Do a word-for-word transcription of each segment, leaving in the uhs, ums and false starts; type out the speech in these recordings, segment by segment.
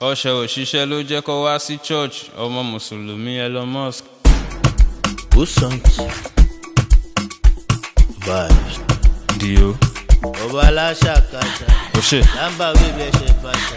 ọṣẹ òṣìṣẹ́ ló jẹ́ kó wá sí church ọmọ mùsùlùmí Elon Musk. Busant vibes Dio ọba aláṣà kàṣà Oṣé lámbà wíwẹ̀ ṣe fàṣà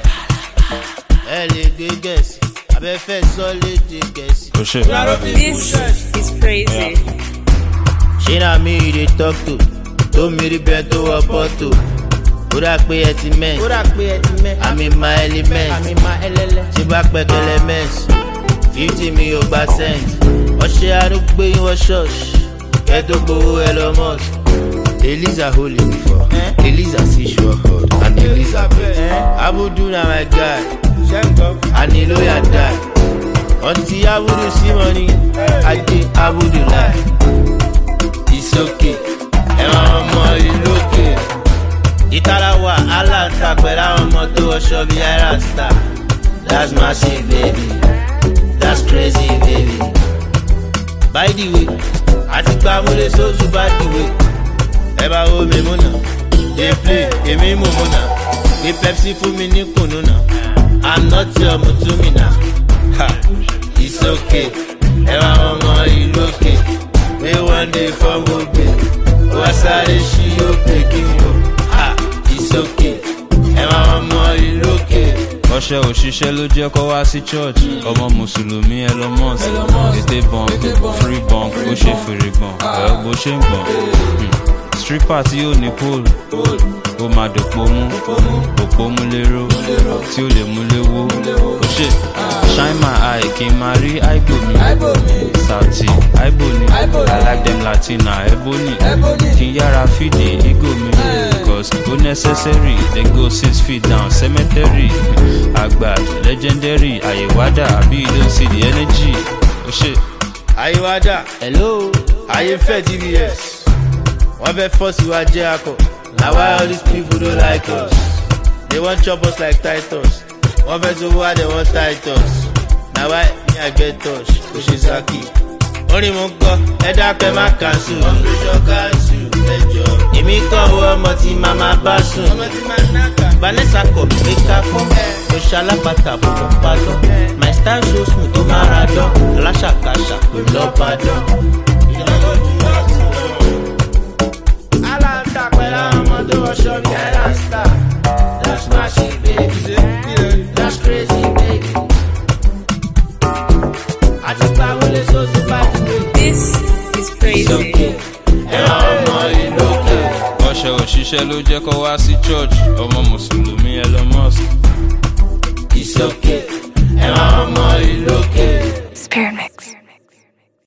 ẹ lè gbé gẹ̀ẹ́sì abẹ́fẹ́ sọ́lédè gẹ̀ẹ́sì. Oṣé This is crazy. ṣé na mi you dey talk to tó mi rí bẹ́ẹ̀ tó wọ pọ́tò ó dà pé ẹ ti mẹ́ ó dà pé ẹ ti mẹ́ àmì ma element àmì ma ẹlẹ́lẹ́ tí bá pẹ́kẹ́lẹ́ mẹ́sì fifty mi ò gba cent ọṣẹ arúgbó yín wọ ṣọ́ọ̀ṣì kẹ́tọ́ gbowó Elon Musk. Eliza holy before Eliza see sure hot and Elizabeth Abudu na my guy and the lawyer die until Abudu see money Ade Abudu lie. It's okay ẹ máa mọ ìlú òkè ìtarawa aláǹta pẹ̀lú àwọn ọmọ tó wọṣọ bí aira star. That's massive baby, that's crazy baby. By the way àti gba múlẹ̀ sóòsù by the way ẹ bá wo mi múnà dey play èmi mú múnà pé Pepsi fún mi ní kùnú náà I'm not your mutumi náà. Ha, it's okay ẹ bá wọn mọ ìlú òkè pé one day fọ́ mo gbé wá sáré sí òkè kí n bọ̀. Ha, it's okay ẹ bá wọn mọ ìlú òkè. ọṣẹ òṣìṣẹ́ ló jẹ́ kó wá sí church ọmọ mùsùlùmí Elon Musk. Tètè bọ̀n free bọ̀n bó ṣe fèrè gbọ̀n ẹ̀ bó ṣe ń gbọ̀n. Stripper tí yóò ní pole ó máa dòpò mú òpó mú lérò tí ó lè mú léwó. Oṣé shine my eye kí n máa rí aibo mi Sauti aibo ni I like them Latina ebony kí n yára fìdí ego mi cause ó necessary they go six feet down cemetery àgbà legendary àyèwádà àbí you don't see the energy. Oṣé àyèwádà hello àyèfẹ́ T V S wọ́n fẹ́ fọ́ọ̀sì wa jẹ́ akọ. Na why all these people don't like us? They want chop us like Titus. Wọ́n fẹ́ sọ wá they want Titus. Na why me I get touch? Oṣezaki. Orin mo gbọ́ ẹ dákẹ́ má cancel. Wọ́n fi jọ cancel ẹjọ́. Èmi kọ́ owó ọmọ tí màmá bá sùn. Ọmọ tí màá náka. Vanessa kọ̀ pé ká fún. Mo ṣalápàtà bọ̀bọ̀ padà. My style so smooth tó máa ra dán. Aláṣàkáṣà kò lọ́ọ́ bá dán. Ìjọba ojú wa ti lọ. Show me that star. That's my shit, baby. That's crazy, baby. I just buy one of those bad baby. This is crazy. ọṣẹ òṣìṣẹ́ ló jẹ́ kó wá sí church ọmọ mùsùlùmí Elon Musk. It's okay. Ẹ máa mọ ìlú òkè. Spirit mix.